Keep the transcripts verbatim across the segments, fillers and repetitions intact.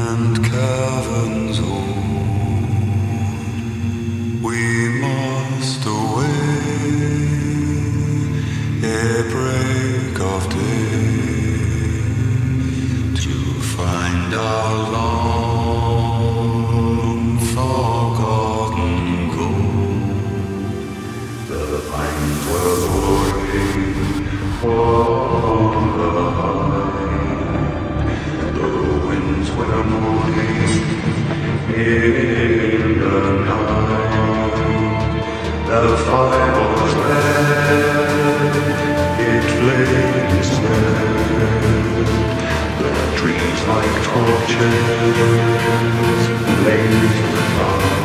and caverns old, we must away ere break of day to find our long forgotten goal. The pines were roaring on the height, the winds were moaning in the night. The fire was red, it flamed red. The trees like torches blazed with fire.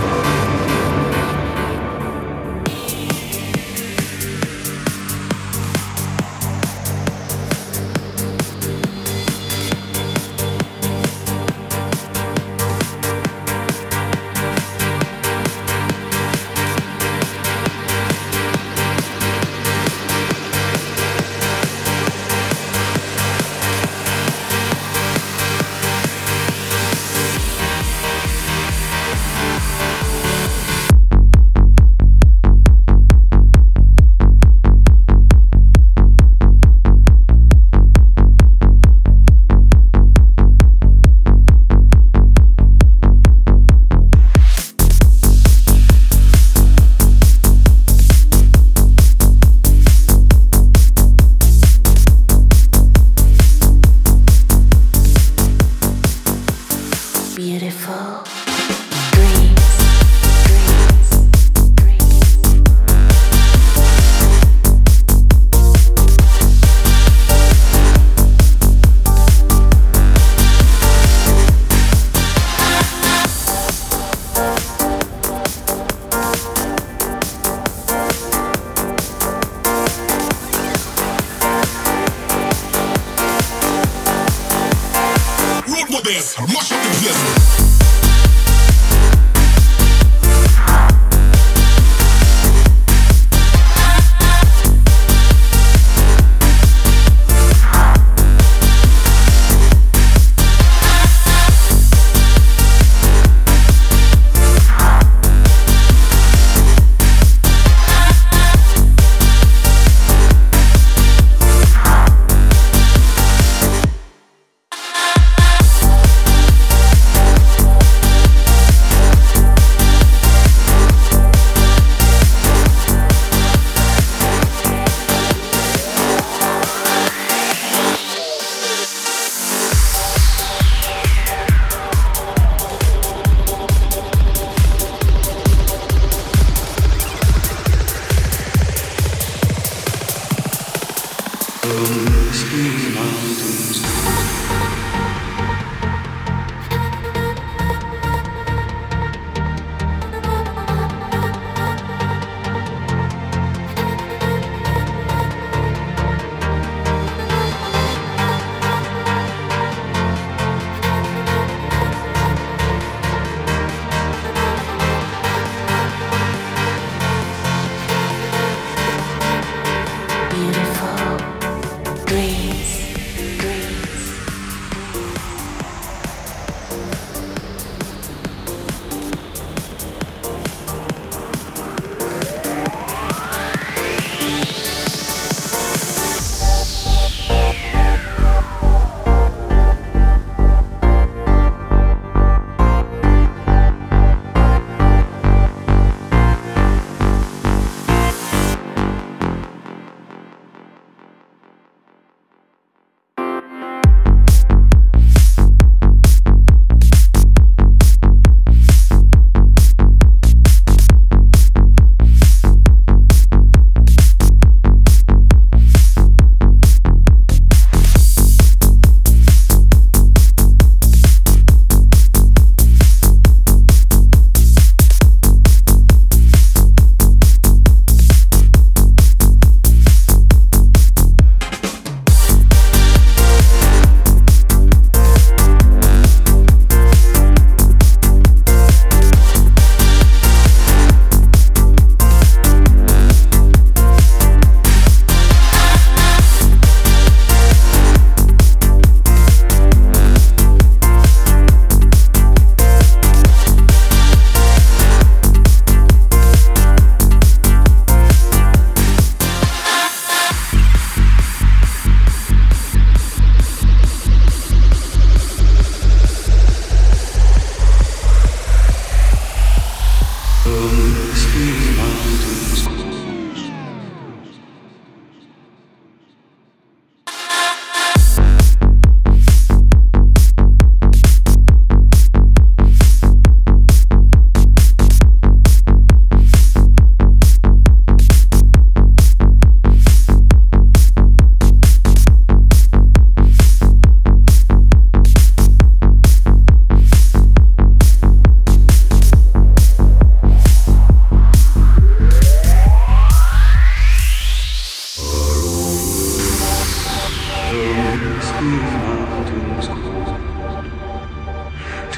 Mash up the place.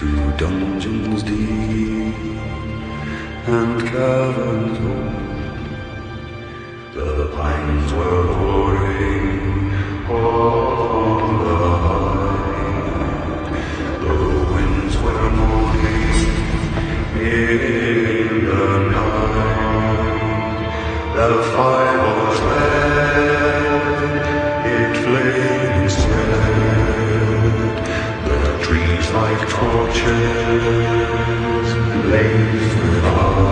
to dungeons deep and caverns old. The pines were hoarding on the height. The winds were moaning in the night. The fire was red, it flamed red. The trees like torches blazed with fire.